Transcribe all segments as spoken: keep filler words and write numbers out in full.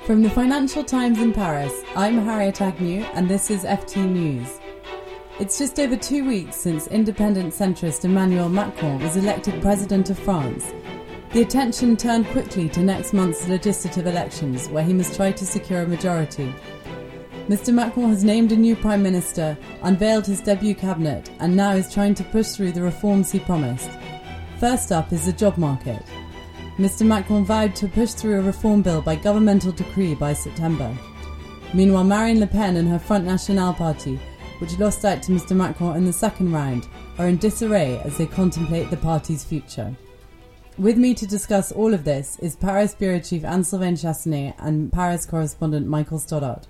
From the Financial Times in Paris, I'm Harriet Agnew and this is F T News. It's just over two weeks since independent centrist Emmanuel Macron was elected President of France. The attention turned quickly to next month's legislative elections, where he must try to secure a majority. Mister Macron has named a new Prime Minister, unveiled his debut cabinet, and now is trying to push through the reforms he promised. First up is the job market. Mister Macron vowed to push through a reform bill by governmental decree by September. Meanwhile, Marine Le Pen and her Front National party, which lost out to Mister Macron in the second round, are in disarray as they contemplate the party's future. With me to discuss all of this is Paris Bureau Chief Anne-Sylvaine Chastenay and Paris correspondent Michael Stoddart.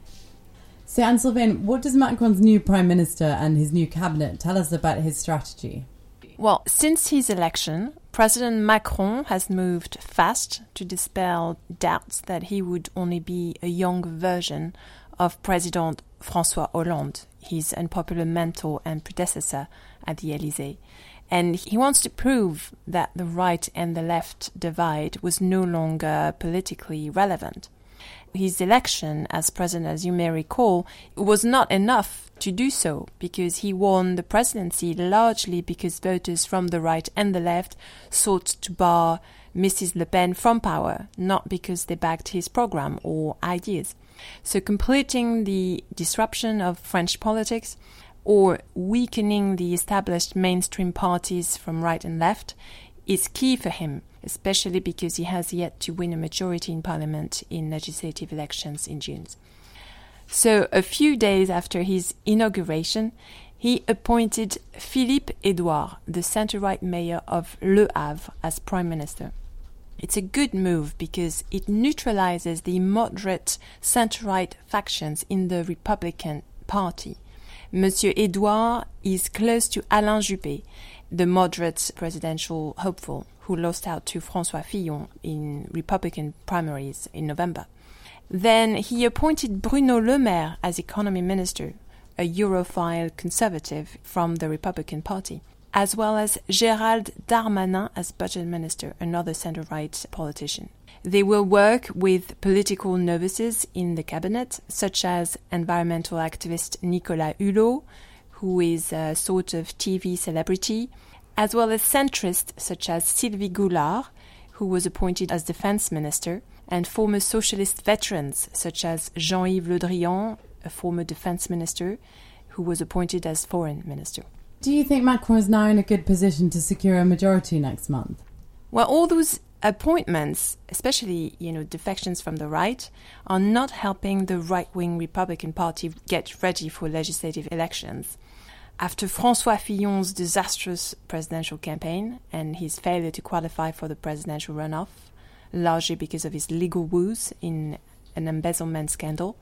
So Anne-Sylvaine, what does Macron's new Prime Minister and his new cabinet tell us about his strategy? Well, since his election, President Macron has moved fast to dispel doubts that he would only be a young version of President François Hollande, his unpopular mentor and predecessor at the Élysée. And he wants to prove that the right and the left divide was no longer politically relevant. His election as president, as you may recall, was not enough to do so, because he won the presidency largely because voters from the right and the left sought to bar Missus Le Pen from power, not because they backed his program or ideas. So completing the disruption of French politics or weakening the established mainstream parties from right and left is key for him, especially because he has yet to win a majority in parliament in legislative elections in June. So a few days after his inauguration, he appointed Philippe Edouard, the centre-right mayor of Le Havre, as prime minister. It's a good move because it neutralizes the moderate centre-right factions in the Republican Party. Monsieur Edouard is close to Alain Juppé, the moderate presidential hopeful who lost out to François Fillon in Republican primaries in November. Then he appointed Bruno Le Maire as economy minister, a Europhile conservative from the Republican Party, as well as Gérald Darmanin as budget minister, another centre-right politician. They will work with political novices in the cabinet, such as environmental activist Nicolas Hulot, who is a sort of T V celebrity, as well as centrists such as Sylvie Goulard, who was appointed as defense minister, and former socialist veterans such as Jean-Yves Le Drian, a former defense minister, who was appointed as foreign minister. Do you think Macron is now in a good position to secure a majority next month? Well, all those appointments, especially, you know, defections from the right, are not helping the right-wing Republican Party get ready for legislative elections. After François Fillon's disastrous presidential campaign and his failure to qualify for the presidential runoff, largely because of his legal woes in an embezzlement scandal,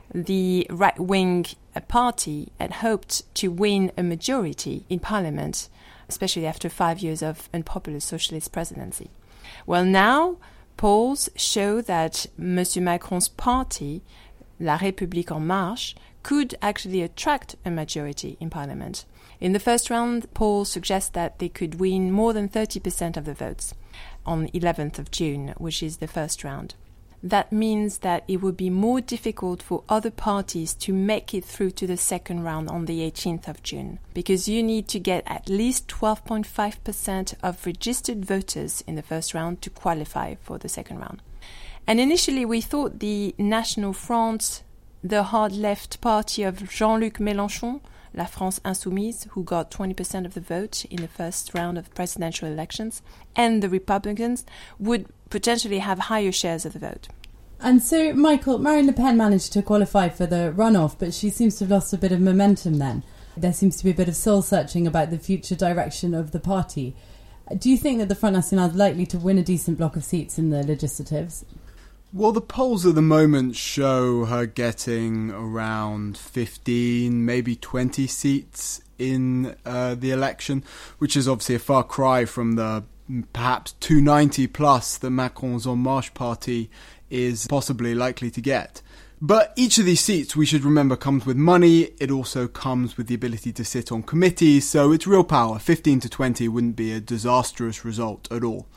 the right-wing party had hoped to win a majority in parliament, especially after five years of unpopular socialist presidency. Well, now polls show that Monsieur Macron's party, La République En Marche, could actually attract a majority in parliament. In the first round, polls suggest that they could win more than thirty percent of the votes on the eleventh of June, which is the first round. That means that it would be more difficult for other parties to make it through to the second round on the eighteenth of June, because you need to get at least twelve point five percent of registered voters in the first round to qualify for the second round. And initially we thought the National Front, the hard-left party of Jean-Luc Mélenchon, La France Insoumise, who got twenty percent of the vote in the first round of presidential elections, and the Republicans would potentially have higher shares of the vote. And so, Michael, Marine Le Pen managed to qualify for the runoff, but she seems to have lost a bit of momentum then. There seems to be a bit of soul-searching about the future direction of the party. Do you think that the Front National is likely to win a decent block of seats in the legislatives? Well, the polls at the moment show her getting around fifteen, maybe twenty seats in uh, the election, which is obviously a far cry from the perhaps two ninety plus that Macron's En Marche party is possibly likely to get. But each of these seats, we should remember, comes with money. It also comes with the ability to sit on committees, so it's real power. fifteen to twenty wouldn't be a disastrous result at all.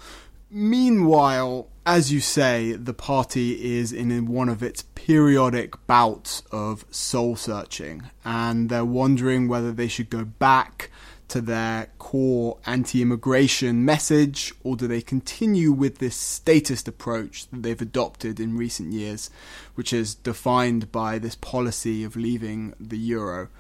Meanwhile, as you say, the party is in one of its periodic bouts of soul-searching, and they're wondering whether they should go back to their core anti-immigration message, or do they continue with this statist approach that they've adopted in recent years, which is defined by this policy of leaving the euro.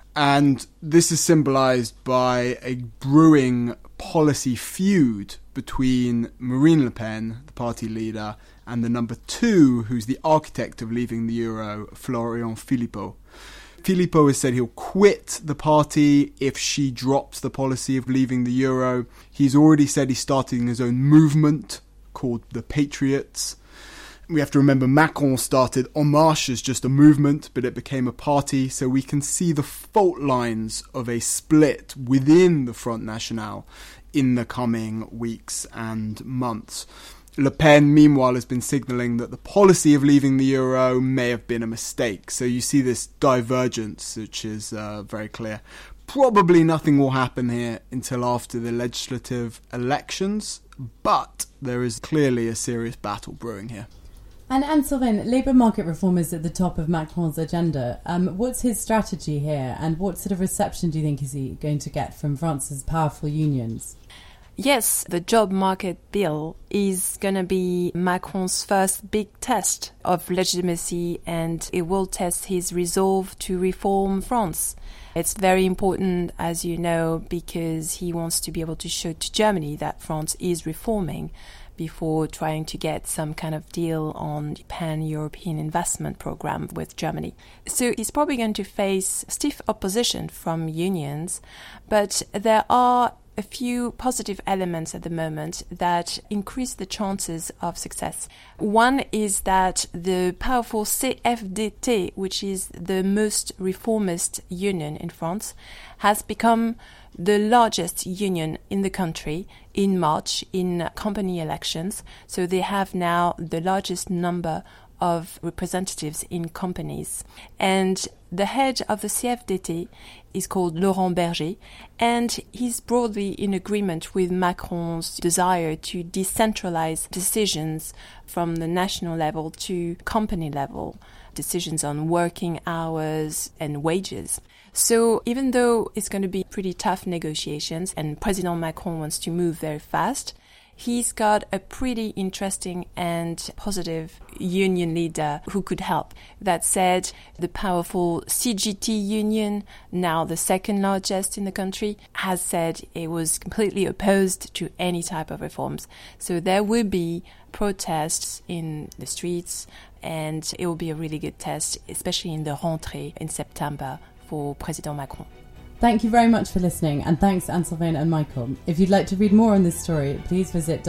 And this is symbolised by a brewing policy feud between Marine Le Pen, the party leader, and the number two, who's the architect of leaving the euro, Florian Philippot. Philippot has said he'll quit the party if she drops the policy of leaving the euro. He's already said he's starting his own movement called the Patriots. We have to remember Macron started En Marche as just a movement, but it became a party, so we can see the fault lines of a split within the Front National in the coming weeks and months. Le Pen, meanwhile, has been signalling that the policy of leaving the euro may have been a mistake. So you see this divergence, which is uh, very clear. Probably nothing will happen here until after the legislative elections, but there is clearly a serious battle brewing here. And Anne-Sylvain, labour market reform is at the top of Macron's agenda. Um, what's his strategy here, and what sort of reception do you think is he going to get from France's powerful unions? Yes, the job market bill is going to be Macron's first big test of legitimacy, and it will test his resolve to reform France. It's very important, as you know, because he wants to be able to show to Germany that France is reforming before trying to get some kind of deal on the pan-European investment program with Germany. So he's probably going to face stiff opposition from unions, but there are a few positive elements at the moment that increase the chances of success. One is that the powerful C F D T, which is the most reformist union in France, has become the largest union in the country in March in company elections. So they have now the largest number of representatives in companies. And the head of the C F D T is called Laurent Berger, and he's broadly in agreement with Macron's desire to decentralize decisions from the national level to company level, decisions on working hours and wages. So even though it's going to be pretty tough negotiations and President Macron wants to move very fast, he's got a pretty interesting and positive union leader who could help. That said, the powerful C G T union, now the second largest in the country, has said it was completely opposed to any type of reforms. So there will be protests in the streets, and it will be a really good test, especially in the rentrée in September for President Macron. Thank you very much for listening, and thanks Anne-Sylvain and Michael. If you'd like to read more on this story, please visit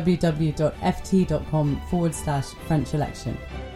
www.ft.com forward slash French election.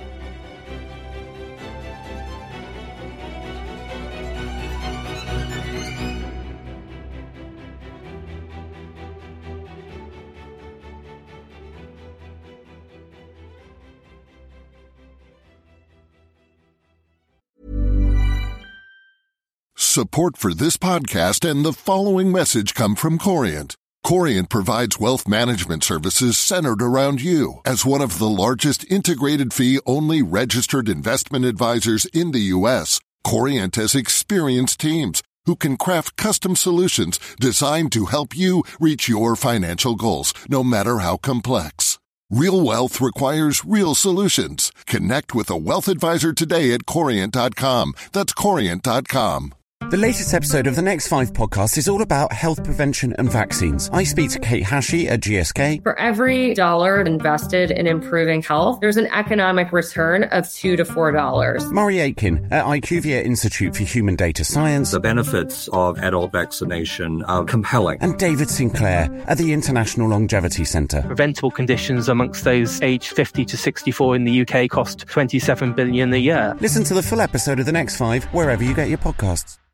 Support for this podcast and the following message come from Corient. Corient provides wealth management services centered around you. As one of the largest integrated fee-only registered investment advisors in the U S, Corient has experienced teams who can craft custom solutions designed to help you reach your financial goals, no matter how complex. Real wealth requires real solutions. Connect with a wealth advisor today at Corient dot com. That's Corient dot com. The latest episode of the Next Five podcast is all about health prevention and vaccines. I speak to Kate Hashey at G S K. For every dollar invested in improving health, there's an economic return of two to four dollars. Murray Aitken at IQVIA Institute for Human Data Science. The benefits of adult vaccination are compelling. And David Sinclair at the International Longevity Centre. Preventable conditions amongst those aged fifty to sixty-four in the U K cost twenty-seven billion dollars a year. Listen to the full episode of the Next Five wherever you get your podcasts.